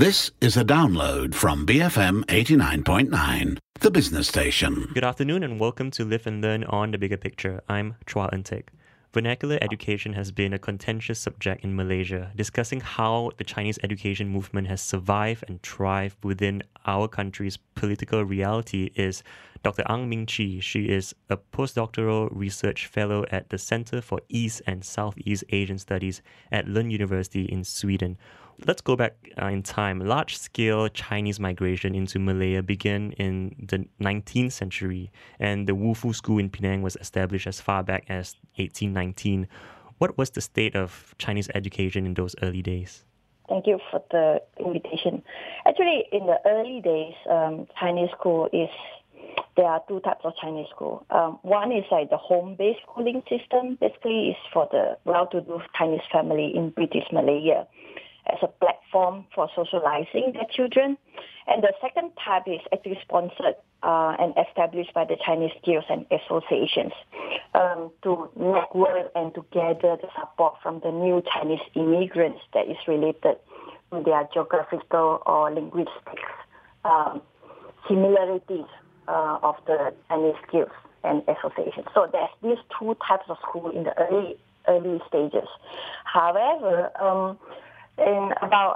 This is a download from BFM 89.9, the business station. Good afternoon and welcome to Live and Learn on The Bigger Picture. I'm Chua Eun-Teck. Vernacular education has been a contentious subject in Malaysia, discussing how the Chinese education movement has survived and thrived within our country's political reality is Dr. Ang Ming Chi. She is a postdoctoral research fellow at the Center for East and Southeast Asian Studies at Lund University in Sweden. Let's go back in time. Large-scale Chinese migration into Malaya began in the 19th century, and the Wufu School in Penang was established as far back as 1819. What was the state of Chinese education in those early days? Thank you for the invitation. Actually, in the early days, Chinese school there are two types of Chinese school. One is like the home-based schooling system. Basically, it's for the well-to-do Chinese family in British Malaya as a platform for socializing their children. And the second type is actually sponsored and established by the Chinese guilds and associations to network and to gather the support from the new Chinese immigrants that is related to their geographical or linguistic similarities of the Chinese guilds and associations. So there's these two types of school in the early stages. However, in about,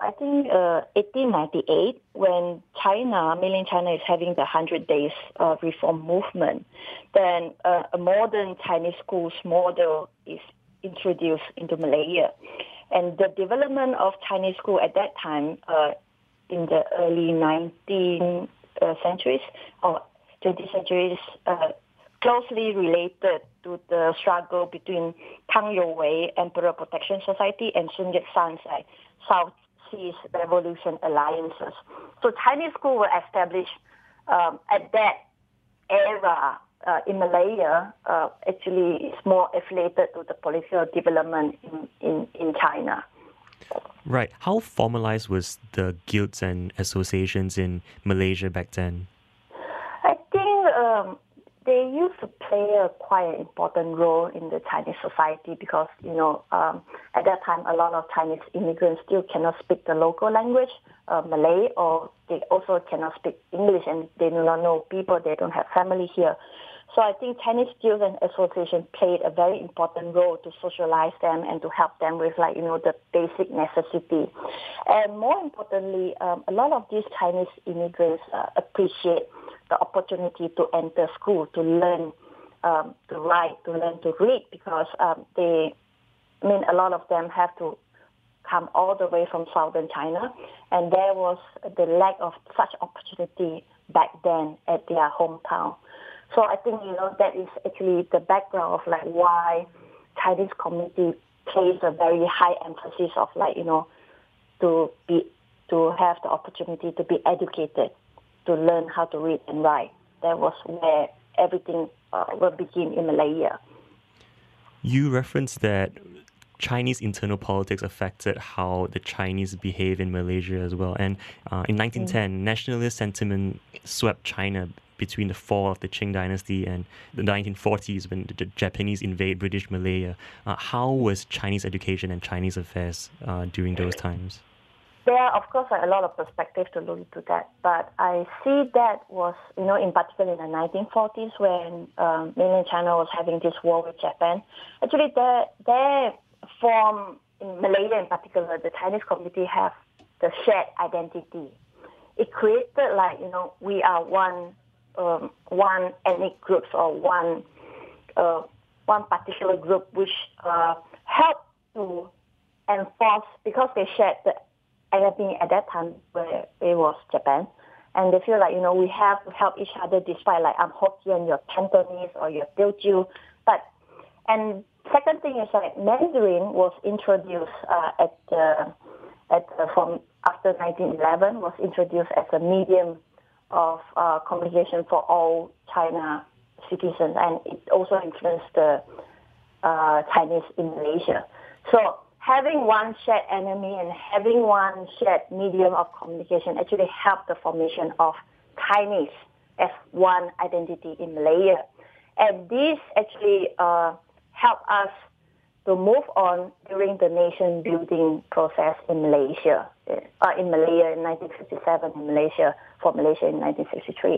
1898, when mainland China is having the 100 Days Reform Movement, then a modern Chinese schools model is introduced into Malaya. And the development of Chinese school at that time, in the early 19th centuries or 20th centuries, closely related to the struggle between Tang You-wei Emperor Protection Society and Sun Yat-sen's South Seas Revolution alliances. So Chinese schools were established at that era in Malaya. Actually, it's more affiliated to the political development in China. Right. How formalized was the guilds and associations in Malaysia back then? I think they used to play a quite important role in the Chinese society because, at that time, a lot of Chinese immigrants still cannot speak the local language, Malay, or they also cannot speak English and they do not know people, they don't have family here. So I think Chinese guilds and associations played a very important role to socialize them and to help them with the basic necessity. And more importantly, a lot of these Chinese immigrants appreciate the opportunity to enter school, to learn to write, to learn to read, because a lot of them have to come all the way from southern China, and there was the lack of such opportunity back then at their hometown. So I think, that is actually the background of why Chinese community places a very high emphasis of to have the opportunity to be educated, to learn how to read and write. That was where everything will begin in Malaya. You referenced that Chinese internal politics affected how the Chinese behave in Malaysia as well. And in 1910, nationalist sentiment swept China between the fall of the Qing dynasty and the 1940s when the Japanese invade British Malaya. How was Chinese education and Chinese affairs during those times? There are, of course, a lot of perspective to look into that, but I see that was, in particular in the 1940s when mainland China was having this war with Japan. Actually, their form, in Malaya in particular, the Chinese community have the shared identity. It created we are one ethnic groups or one particular group which helped to enforce, because they shared the identity at that time where it was Japan, and they feel we have to help each other despite I'm Hokkien, you're Cantonese, or you're Teochew. And second thing is Mandarin was introduced from after 1911 was introduced as a medium of communication for all China citizens, and it also influenced the Chinese in Malaysia. So having one shared enemy and having one shared medium of communication actually helped the formation of Chinese as one identity in Malaya. And this actually helped us to move on during the nation building process in Malaysia. in Malaya in 1957, in Malaysia in 1963.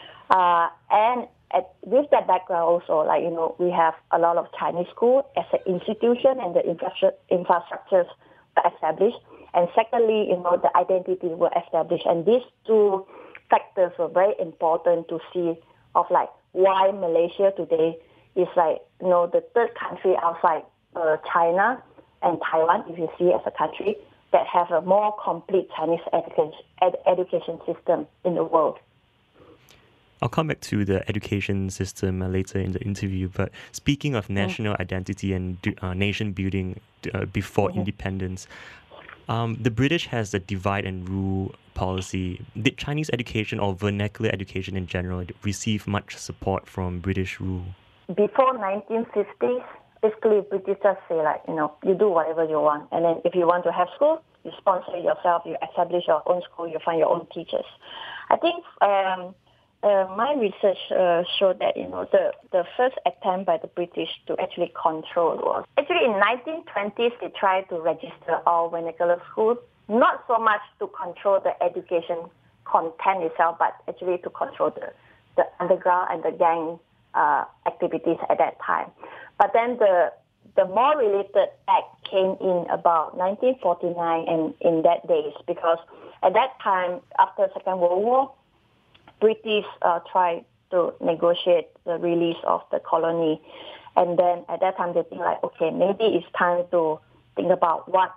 And with that background also, we have a lot of Chinese schools as an institution and the infrastructures were established. And secondly, the identity were established. And these two factors were very important to see of why Malaysia today is the third country outside China and Taiwan, if you see as a country, that have a more complete Chinese education system in the world. I'll come back to the education system later in the interview, but speaking of national identity and nation building before independence, the British has the divide and rule policy. Did Chinese education or vernacular education in general receive much support from British rule? Before 1950s, basically British just say you do whatever you want, and then if you want to have school, you sponsor it yourself, you establish your own school, you find your own teachers. I think my research showed that the first attempt by the British to actually control was actually in 1920s. They tried to register all vernacular schools, not so much to control the education content itself, but actually to control the underground and the gang activities at that time. But then the more related act came in about 1949 and in that days, because at that time, after Second World War, British tried to negotiate the release of the colony. And then at that time, they think okay, maybe it's time to think about what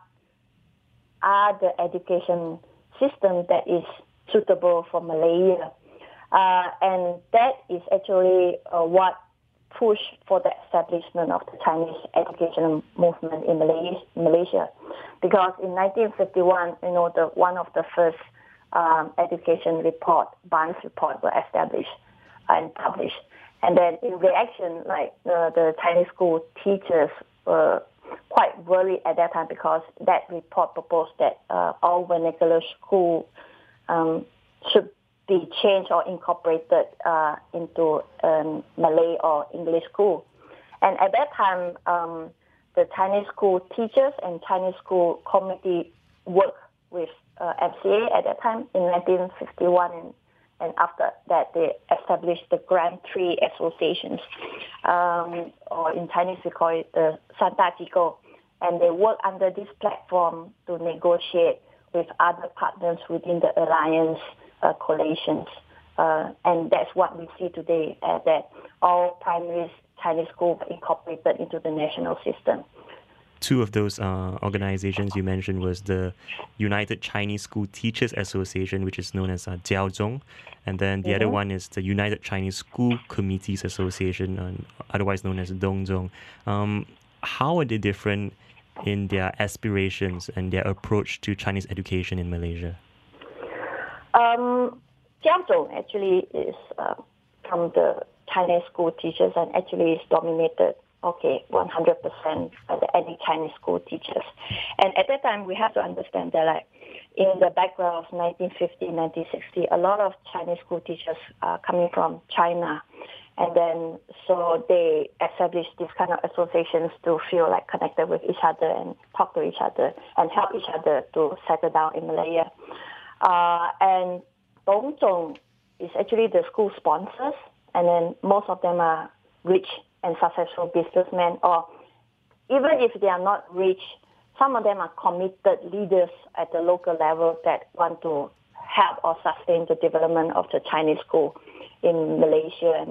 are the education system that is suitable for Malaya. And that is actually what pushed for the establishment of the Chinese education movement in Malaysia. Because in 1951, one of the first education report, Barnes report, were established and published. And then in reaction, the Chinese school teachers were quite worried at that time because that report proposed that all vernacular school should be changed or incorporated into Malay or English school. And at that time, the Chinese school teachers and Chinese school committee worked with MCA at that time in 1951, and after that they established the Grand Tree Associations, or in Chinese we call it the Santa Jigo, and they work under this platform to negotiate with other partners within the alliance coalitions, and that's what we see today, that all primary Chinese schools are incorporated into the national system. Two of those organizations you mentioned was the United Chinese School Teachers Association, which is known as Jiaozhong, and then the other one is the United Chinese School Committees Association, otherwise known as Dongzhong. How are they different in their aspirations and their approach to Chinese education in Malaysia? Jiaozhong actually is from the Chinese school teachers and actually is dominated 100% by any Chinese school teachers. And at that time, we have to understand that in the background of 1950, 1960, a lot of Chinese school teachers are coming from China. And then, so they established these kind of associations to feel connected with each other and talk to each other and help each other to settle down in Malaya. And Dongzhong is actually the school sponsors, and then most of them are rich and successful businessmen, or even if they are not rich, some of them are committed leaders at the local level that want to help or sustain the development of the Chinese school in Malaysia.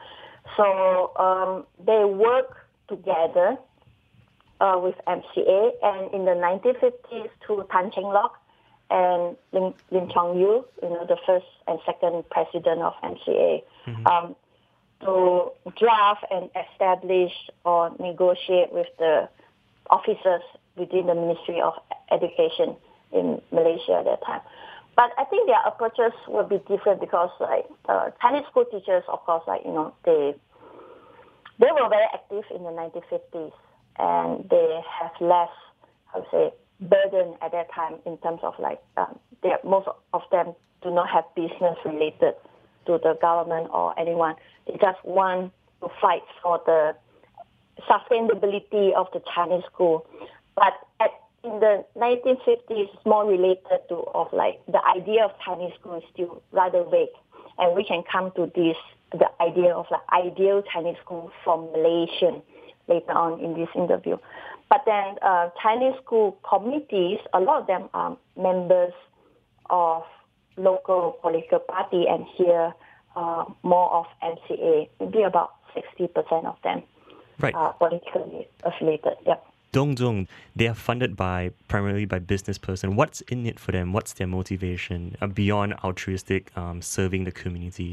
So they work together with MCA, and in the 1950s to Tan Cheng Lock and Lim Chong Yu, the first and second president of MCA, to draft and establish or negotiate with the officers within the Ministry of Education in Malaysia at that time. But I think their approaches will be different because Chinese school teachers, of course, they were very active in the 1950s, and they have less, burden at that time in terms of most of them do not have business related to the government or anyone. They just want to fight for the sustainability of the Chinese school. But at in the 1950s, it's more related to the idea of Chinese school is still rather vague, and we can come to the idea of ideal Chinese school from Malaysian later on in this interview. But then Chinese school committees, a lot of them are members of local political party, and here more of MCA, maybe about 60% of them are politically affiliated. Yep. Dongzhong, they are funded primarily by business person. What's in it for them? What's their motivation beyond altruistic serving the community?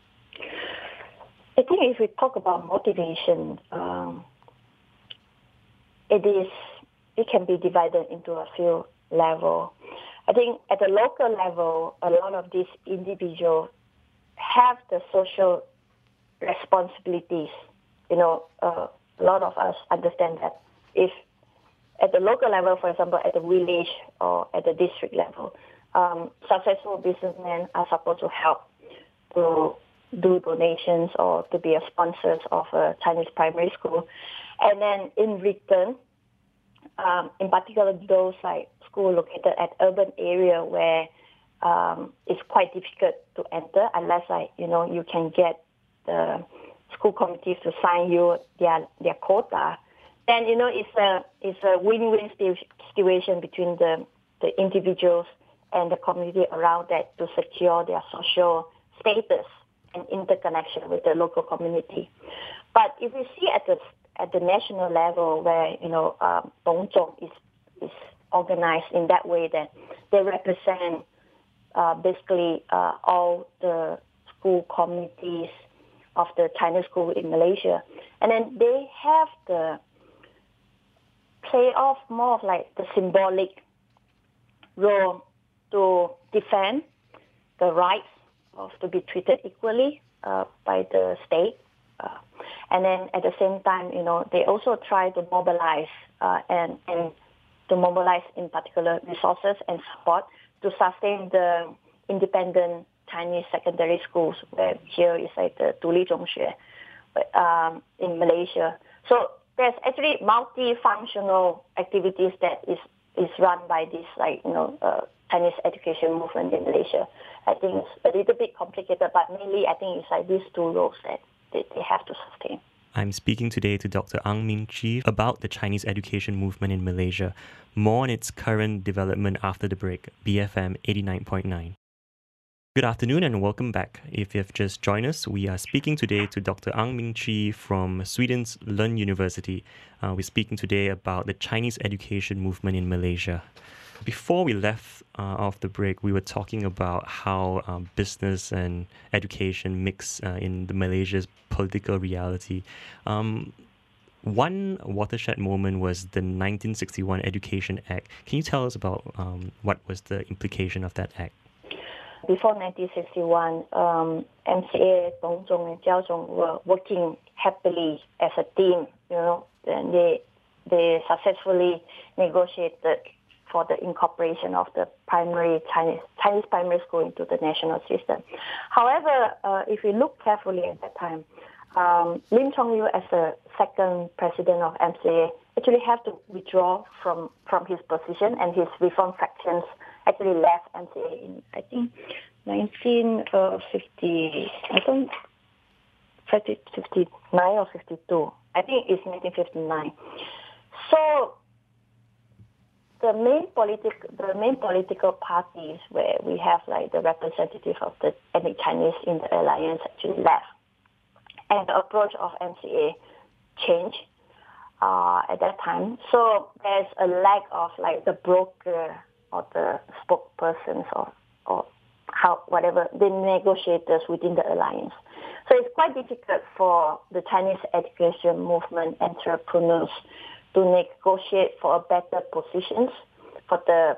I think if we talk about motivation, it can be divided into a few levels. I think at the local level, a lot of these individuals have the social responsibilities. A lot of us understand that if at the local level, for example, at the village or at the district level, successful businessmen are supposed to help to do donations or to be a sponsor of a Chinese primary school. And then in return, in particular those schools located at urban area where it's quite difficult to enter unless you can get the school committees to sign you their quota, then it's a win-win situation between the individuals and the community around that to secure their social status and interconnection with the local community. But if we see at the national level where Dongzhong is organized in that way, that they represent basically all the school communities of the Chinese school in Malaysia, and then they have the play off more of the symbolic role to defend the rights of to be treated equally by the state, and then at the same time, they also try to mobilize and to mobilize in particular resources and support to sustain the independent Chinese secondary schools, where here is the Duli Zhongxue in Malaysia. So there's actually multifunctional activities that is run by this Chinese education movement in Malaysia. I think it's a little bit complicated, but mainly I think it's these two roles that they have to sustain. I'm speaking today to Dr. Ang Ming Chee about the Chinese education movement in Malaysia. More on its current development after the break. BFM 89.9. Good afternoon and welcome back. If you've just joined us, we are speaking today to Dr. Ang Ming Chee from Sweden's Lund University. We're speaking today about the Chinese education movement in Malaysia. Before we left off the break, we were talking about how business and education mix in Malaysia's political reality. One watershed moment was the 1961 Education Act. Can you tell us about what was the implication of that act? Before 1961, MCA, Dongzhong, and Jiaozhong were working happily as a team, and they successfully negotiated for the incorporation of the Chinese primary school into the national system. However, if we look carefully at that time, Lim Chong Yu, as the second president of MCA, actually had to withdraw from his position, and his reform factions actually left MCA in, I think, 1950, 59 or 52. I think it's 1959. So the main political parties where we have the representative of the ethnic Chinese in the alliance actually left, and the approach of MCA changed at that time. So there's a lack of the broker or the spokespersons or the negotiators within the alliance. So it's quite difficult for the Chinese education movement entrepreneurs to negotiate for better positions for the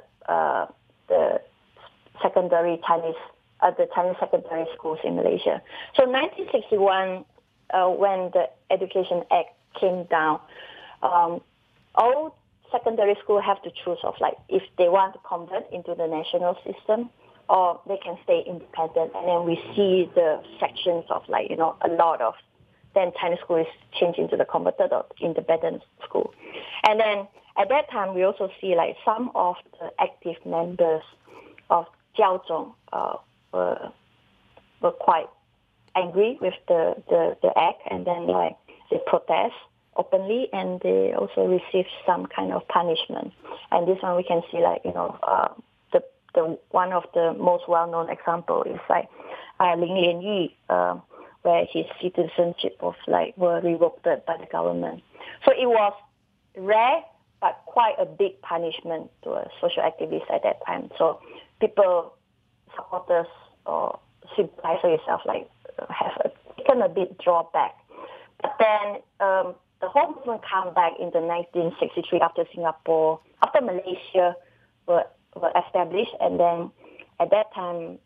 secondary Chinese secondary schools in Malaysia. So 1961, when the Education Act came down, all secondary schools have to choose if they want to convert into the national system or they can stay independent. And then we see the sections of a lot of then Chinese schools change into the converted or independent school. And then at that time, we also see like some of the active members of Jiaozhong were quite angry with the act, and then like they protest openly, and they also received some kind of punishment. And this one we can see like, the one of the most well-known example is like Lin Lianyi, where his citizenship was were revoked by the government. So it was rare, but quite a big punishment to a social activist at that time. So people, supporters or sympathizer itself, have taken a bit drawback. But then the whole movement came back in the 1963 after Malaysia were established, and then at that time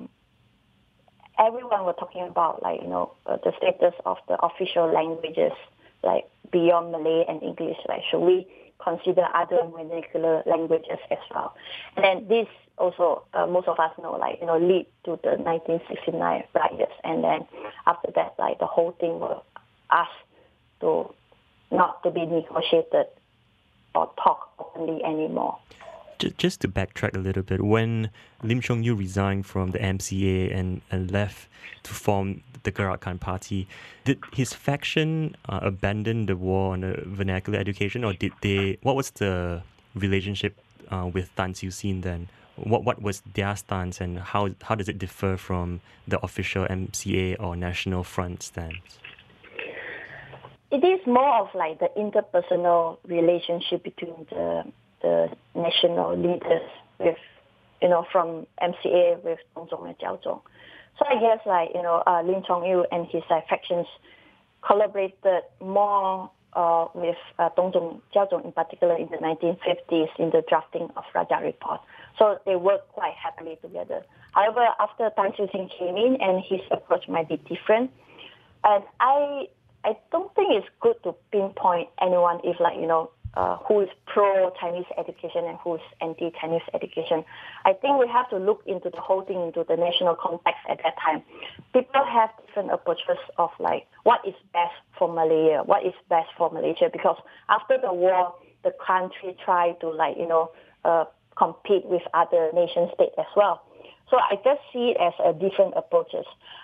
everyone was talking about the status of the official languages beyond Malay and English. Should we consider other vernacular languages as well? And then this also most of us know lead to the 1969 riots, and then after that the whole thing was asked to not to be negotiated or talk openly anymore. Just to backtrack a little bit, when Lim Chong Yu resigned from the MCA and left to form the Gerak Khan Party, did his faction abandon the war on the vernacular education, or did they? What was the relationship with Tan Siew Sin then? What was their stance, and how does it differ from the official MCA or National Front stance? It is more of the interpersonal relationship between the national leaders with, from MCA with Dongzhong and Jiaozhong. So I guess Lim Chong Yu and his factions collaborated more with Dongzhong, Jiaozhong in particular in the 1950s in the drafting of Rajah Report. So they worked quite happily together. However, after Tan Siew Sin came in, and his approach might be different, and I don't think it's good to pinpoint anyone if who is pro-Chinese education and who is anti-Chinese education. I think we have to look into the whole thing, into the national context at that time. People have different approaches of what is best for Malaya, what is best for Malaysia, because after the war, the country tried to compete with other nation states as well. So I just see it as different approaches.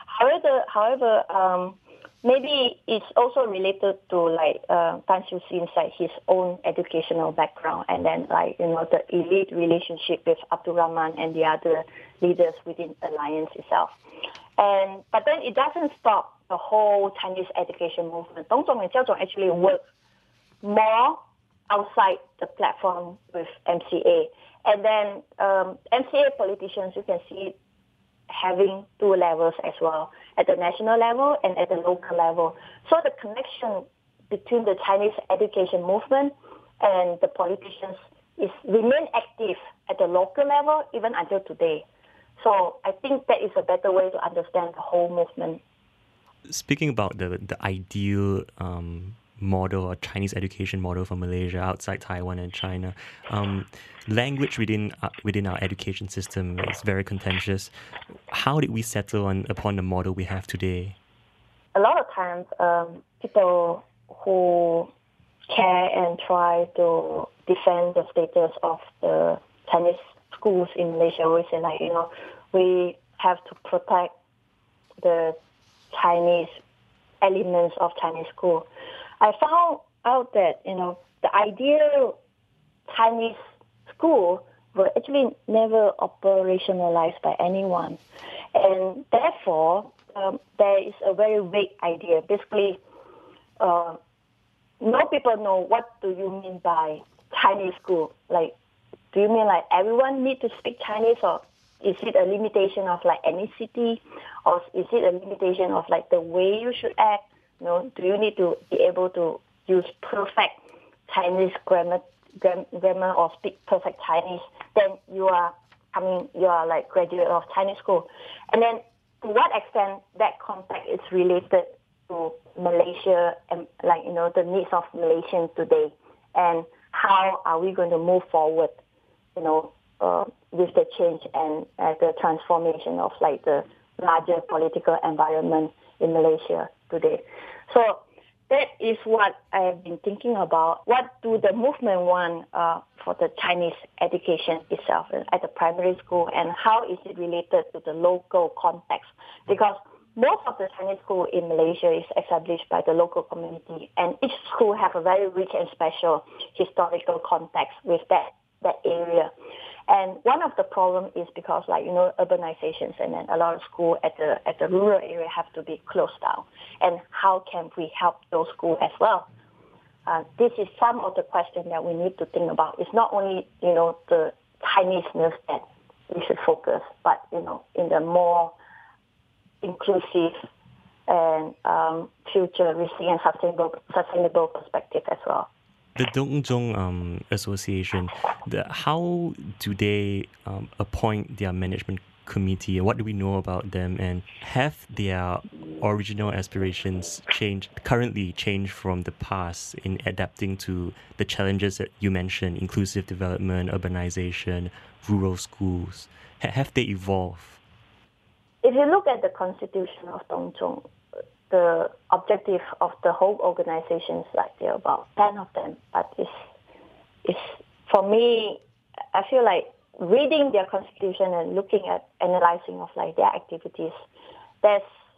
However, maybe it's also related to Tan Siew Sin's his own educational background, and then the elite relationship with Abdul Rahman and the other leaders within alliance itself. But then it doesn't stop the whole Chinese education movement. Dongzhong and Jiaozhong actually work more outside the platform with MCA, and then MCA politicians, you can see it having two levels as well, at the national level and at the local level. So the connection between the Chinese education movement and the politicians remain active at the local level even until today. So I think that is a better way to understand the whole movement. Speaking about the ideal model or Chinese education model for Malaysia outside Taiwan and China, language within our education system is very contentious. How did we settle upon the model we have today? A lot of times, people who care and try to defend the status of the Chinese schools in Malaysia always say we have to protect the Chinese elements of Chinese school. I found out that the ideal Chinese school were actually never operationalized by anyone, and therefore there is a very vague idea. Basically, no people know what do you mean by Chinese school. Do you mean everyone need to speak Chinese, or is it a limitation of ethnicity, or is it a limitation of the way you should act? Do you need to be able to use perfect Chinese grammar or speak perfect Chinese? Then you are graduate of Chinese school. And then to what extent that context is related to Malaysia and the needs of Malaysians today, and how are we going to move forward, with the change and the transformation of the larger political environment in Malaysia today. So that is what I've been thinking about. What do the movement want for the Chinese education itself at the primary school, and how is it related to the local context? Because most of the Chinese school in Malaysia is established by the local community, and each school have a very rich and special historical context with that area. And one of the problem is because, urbanizations, and then a lot of schools at the rural area have to be closed down. And how can we help those schools as well? This is some of the questions that we need to think about. It's not only, the Chinese-ness that we should focus, but, in the more inclusive and futuristic and sustainable perspective as well. The Dongzhong Association, how do they appoint their management committee? What do we know about them? And have their original aspirations currently changed from the past in adapting to the challenges that you mentioned, inclusive development, urbanization, rural schools? Have they evolved? If you look at the constitution of Dongzhong, the objective of the whole organization is there are about 10 of them. But it's for me, I feel like reading their constitution and looking at analyzing of their activities, there's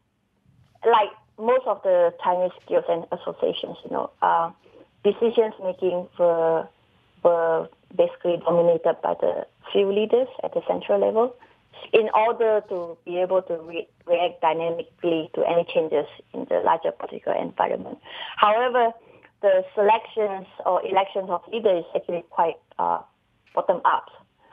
like most of the Chinese guilds and associations, decisions making were basically dominated by the few leaders at the central level, in order to be able to react dynamically to any changes in the larger political environment. However, the selections or elections of leaders is actually quite bottom-up.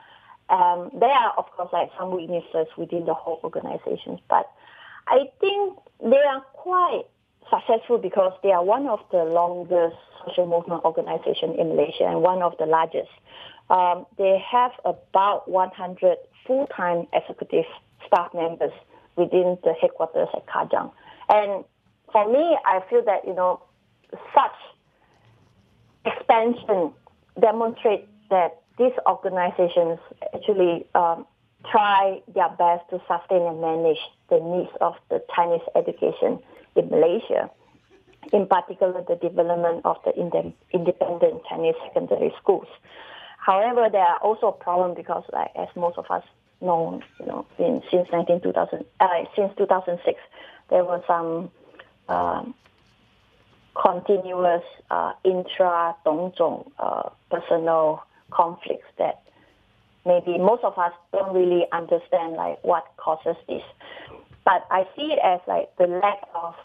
There are, of course, some weaknesses within the whole organizations, but I think they are quite successful because they are one of the longest social movement organizations in Malaysia and one of the largest. They have about 100 full-time executive staff members within the headquarters at Kajang. And for me, I feel that, such expansion demonstrates that these organizations actually try their best to sustain and manage the needs of the Chinese education in Malaysia, in particular the development of the independent Chinese secondary schools. However, there are also problems because, as most of us know, since 2006, there were some continuous intra-Dongzhong personal conflicts that maybe most of us don't really understand what causes this. But I see it as the lack of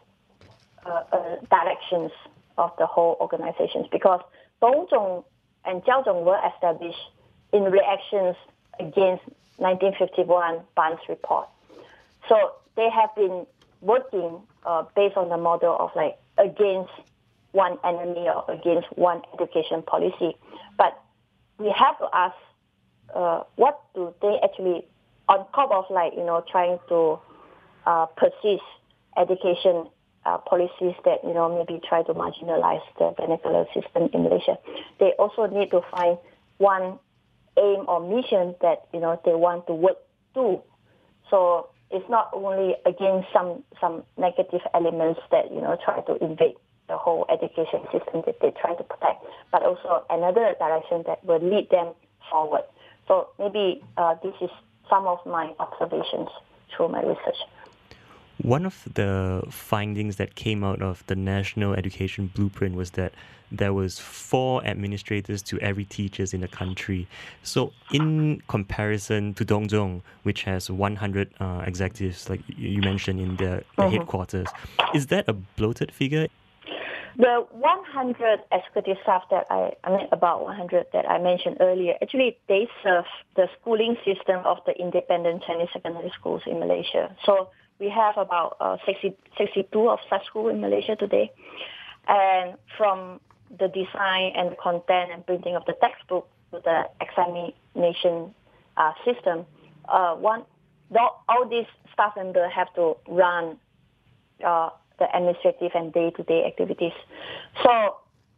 directions of the whole organizations, because Dongzhong and Jiaozhong were established in reactions against 1951 Barnes Report. So they have been working based on the model of against one enemy or against one education policy. But we have to ask, what do they actually, on top of trying to persist education policies that maybe try to marginalize the vernacular system in Malaysia, they also need to find one aim or mission that they want to work to. So it's not only against some negative elements that try to invade the whole education system that they try to protect, but also another direction that will lead them forward. So maybe this is some of my observations through my research. One of the findings that came out of the National Education Blueprint was that there was 4 administrators to every teacher in the country. So in comparison to Dongzhong, which has 100 executives, like you mentioned in the headquarters, is that a bloated figure? The 100 executive staff about 100 that I mentioned earlier, actually they serve the schooling system of the independent Chinese secondary schools in Malaysia. So we have about 62 of such schools in Malaysia today. And from the design and content and printing of the textbook to the examination system, all these staff members have to run the administrative and day-to-day activities. So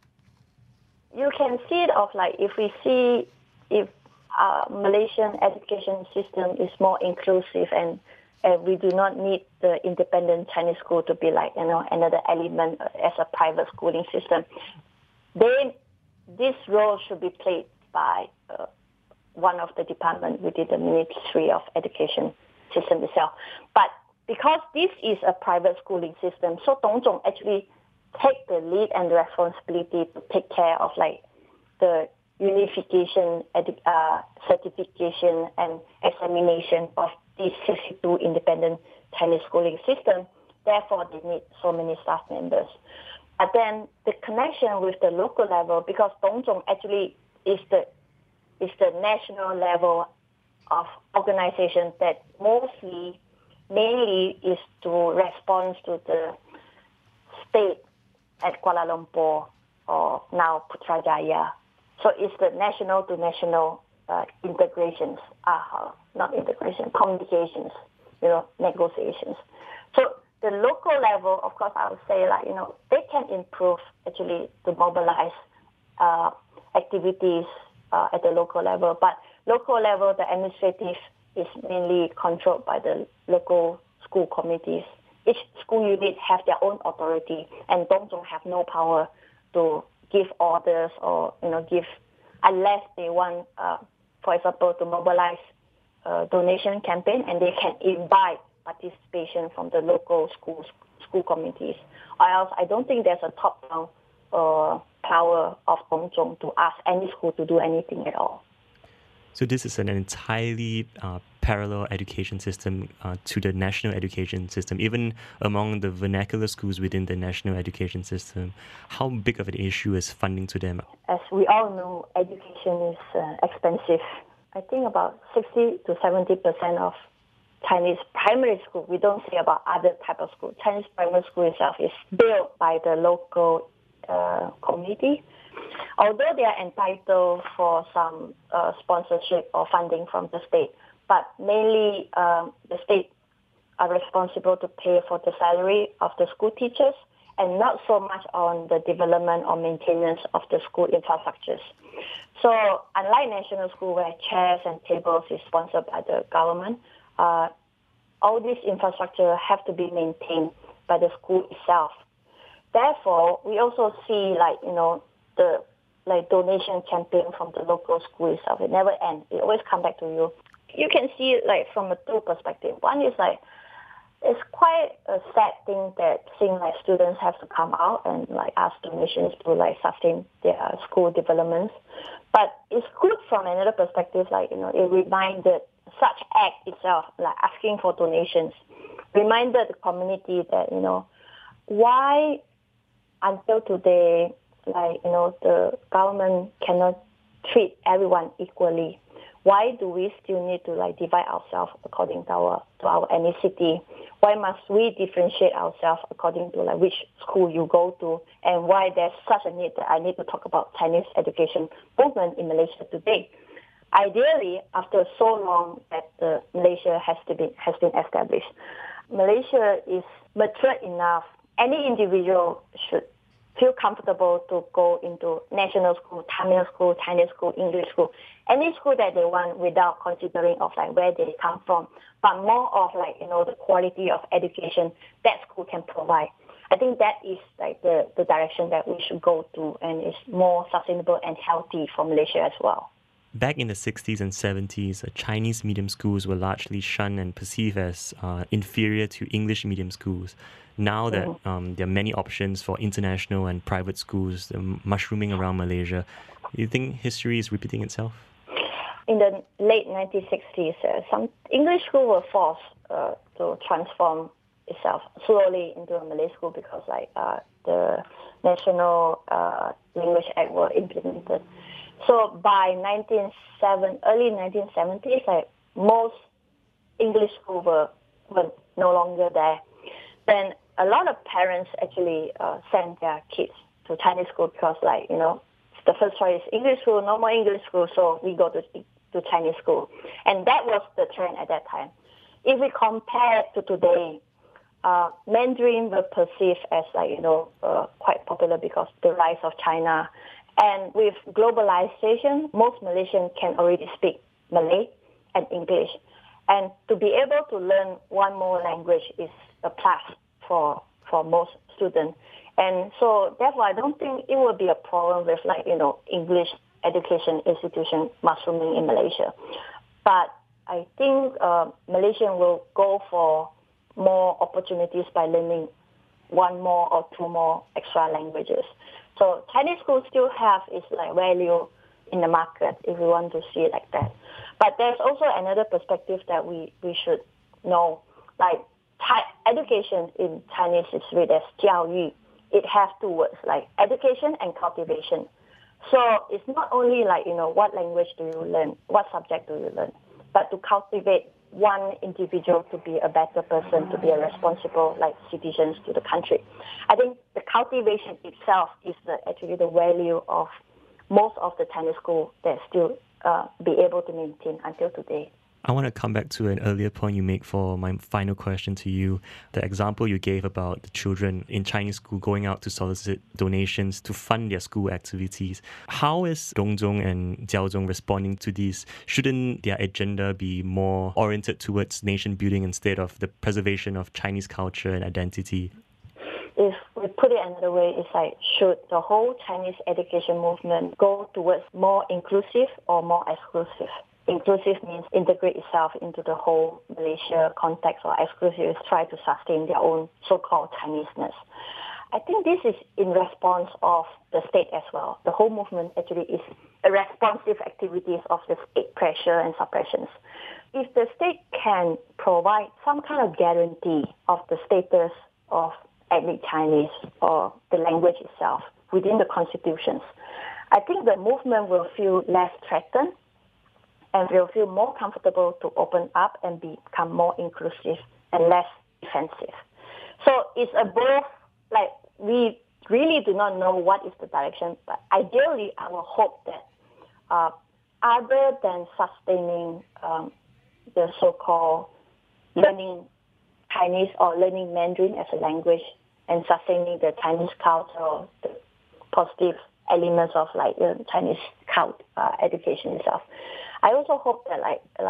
you can see it if Malaysian education system is more inclusive and And we do not need the independent Chinese school to be like, another element as a private schooling system. This role should be played by one of the departments within the Ministry of Education system itself. But because this is a private schooling system, so Dongzhong actually take the lead and the responsibility to take care of like the unification, certification, and examination of these 62 independent Chinese schooling system. Therefore, they need so many staff members. But then the connection with the local level, because Dongzhong actually is the national level of organization that mainly is to respond to the state at Kuala Lumpur or now Putrajaya. So it's the national to national integrations, communications, negotiations. So the local level, of course, I would say they can improve actually to mobilize activities at the local level. But local level, the administrative is mainly controlled by the local school committees. Each school unit have their own authority, and Dongzhong have no power to give orders or give unless they want, for example, to mobilize a donation campaign, and they can invite participation from the local school committees. Or else, I don't think there's a top-down power of Dongzhong to ask any school to do anything at all. So this is an entirely parallel education system to the national education system, even among the vernacular schools within the national education system. How big of an issue is funding to them? As we all know, education is expensive. I think about 60 to 70% of Chinese primary school, we don't say about other type of school. Chinese primary school itself is built by the local community. Although they are entitled for some sponsorship or funding from the state, but mainly the state are responsible to pay for the salary of the school teachers and not so much on the development or maintenance of the school infrastructures. So unlike national school where chairs and tables is sponsored by the government, all this infrastructure have to be maintained by the school itself. Therefore, we also see the donation campaign from the local school itself. It never ends. It always come back to you. You can see it from a two perspective. One is it's quite a sad thing that seeing students have to come out and ask donations to sustain their school developments. But it's good from another perspective, it reminded such act itself, asking for donations, reminded the community that, why until today, the government cannot treat everyone equally. Why do we still need to divide ourselves according to our ethnicity? Why must we differentiate ourselves according to which school you go to? And why there's such a need that I need to talk about Chinese education movement in Malaysia today? Ideally, after so long that Malaysia has been established, Malaysia is mature enough. Any individual should feel comfortable to go into national school, Tamil school, Chinese school, English school, any school that they want without considering of where they come from, but more of the quality of education that school can provide. I think that is the direction that we should go to, and it's more sustainable and healthy for Malaysia as well. Back in the 60s and 70s, Chinese medium schools were largely shunned and perceived as inferior to English medium schools. Now that there are many options for international and private schools mushrooming around Malaysia, do you think history is repeating itself? In the late 1960s, some English schools were forced to transform itself slowly into a Malay school because the National Language Act were implemented. So by early 1970s, most English schools were no longer there. Then a lot of parents actually send their kids to Chinese school because, the first choice is English school, no more English school, so we go to Chinese school. And that was the trend at that time. If we compare to today, Mandarin were perceived as, quite popular because the rise of China. And with globalization, most Malaysians can already speak Malay and English. And to be able to learn one more language is a plus for most students. And so therefore, I don't think it will be a problem with English education institution mushrooming in Malaysia. But I think Malaysians will go for more opportunities by learning one more or two more extra languages. So Chinese schools still have its value in the market if we want to see it like that. But there's also another perspective that we should know. Education in Chinese is read as 教育. It has two words, like education and cultivation. So it's not only what language do you learn, what subject do you learn, but to cultivate one individual to be a better person, to be a responsible citizens to the country. I think the cultivation itself is actually the value of most of the Chinese schools that still be able to maintain until today. I want to come back to an earlier point you make for my final question to you. The example you gave about the children in Chinese school going out to solicit donations to fund their school activities. How is Dongzhong and Jiaozhong responding to these? Shouldn't their agenda be more oriented towards nation building instead of the preservation of Chinese culture and identity? If we put it another way, it's should the whole Chinese education movement go towards more inclusive or more exclusive? Inclusive means integrate itself into the whole Malaysia context, or exclusive is try to sustain their own so-called Chineseness. I think this is in response of the state as well. The whole movement actually is a responsive activities of the state pressure and suppressions. If the state can provide some kind of guarantee of the status of ethnic Chinese or the language itself within the constitutions, I think the movement will feel less threatened and will feel more comfortable to open up and become more inclusive and less defensive. So it's a both, we really do not know what is the direction, but ideally I will hope that other than sustaining the so-called learning Chinese or learning Mandarin as a language and sustaining the Chinese culture, the positive elements of Chinese education itself, I also hope that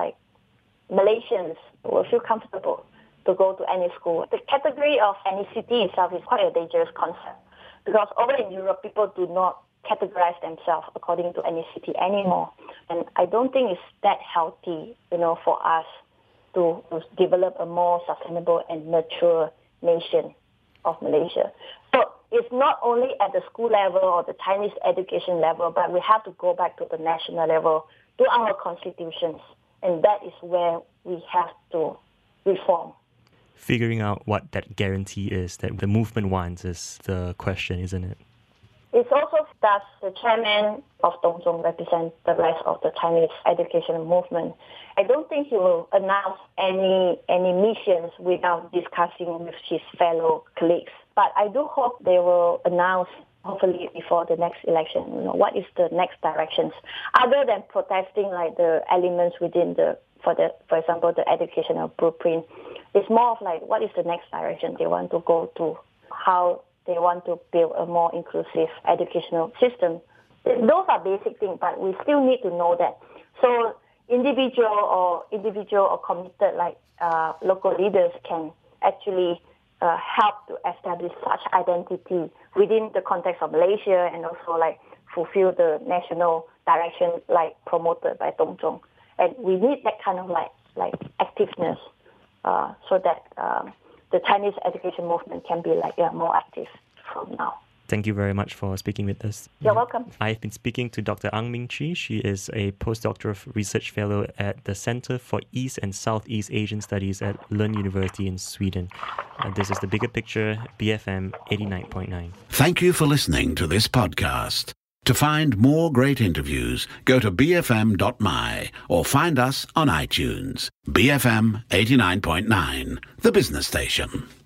Malaysians will feel comfortable to go to any school. The category of ethnicity itself is quite a dangerous concept because over in Europe, people do not categorize themselves according to ethnicity anymore. And I don't think it's that healthy, for us to develop a more sustainable and mature nation of Malaysia. So it's not only at the school level or the Chinese education level, but we have to go back to the national level, to our constitutions, and that is where we have to reform. Figuring out what that guarantee is that the movement wants is the question, isn't it? It's also does the chairman of Dongzhong represent the rest of the Chinese education movement. I don't think he will announce any missions without discussing with his fellow colleagues. But I do hope they will announce, hopefully before the next election, what is the next directions, other than protesting the elements within for example, the educational blueprint. It's more of what is the next direction they want to go to, how they want to build a more inclusive educational system. Those are basic things, but we still need to know that. So individual or committed local leaders can actually help to establish such identity within the context of Malaysia and also fulfill the national direction promoted by Dongzhong. And we need that kind of activeness so that the Chinese education movement can be more active from now. Thank you very much for speaking with us. You're welcome. I've been speaking to Dr. Ang Ming Chi. She is a postdoctoral research fellow at the Center for East and Southeast Asian Studies at Lund University in Sweden. This is The Bigger Picture, BFM 89.9. Thank you for listening to this podcast. To find more great interviews, go to bfm.my or find us on iTunes. BFM 89.9, the business station.